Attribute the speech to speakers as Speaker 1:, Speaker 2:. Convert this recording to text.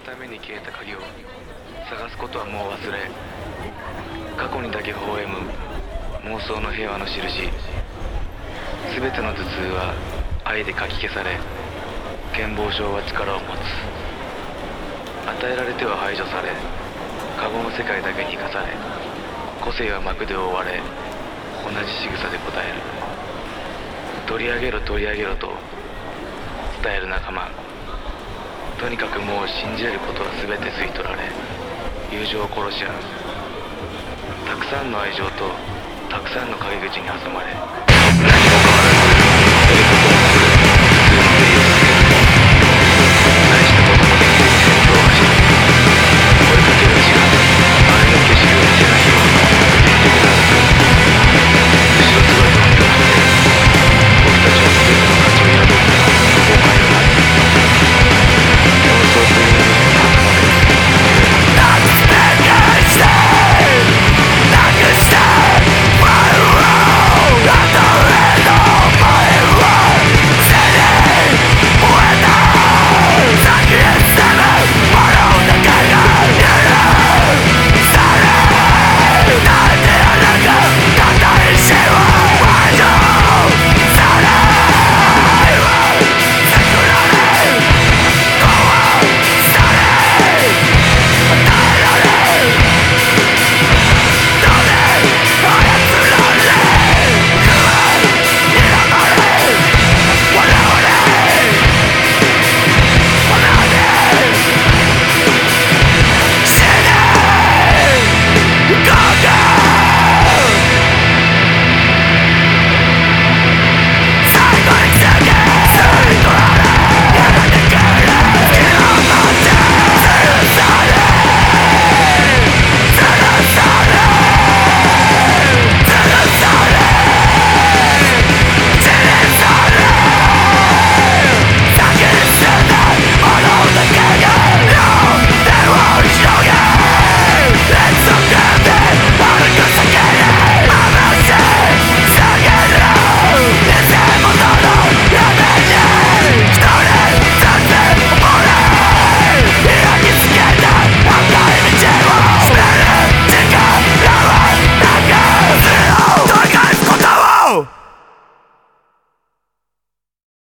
Speaker 1: ために消えた鍵を探すことはもう忘れ、過去にだけ微笑む妄想の平和の印。全ての頭痛は愛でかき消され、健忘症は力を持つ。与えられては排除され、過去の世界だけに生かされ、個性は幕で覆われ、同じ仕草で答える。取り上げろ取り上げろと伝える仲間。とにかくもう信じれることは全て吸い取られ、友情を殺し合う。たくさんの愛情とたくさんの陰口に挟まれ、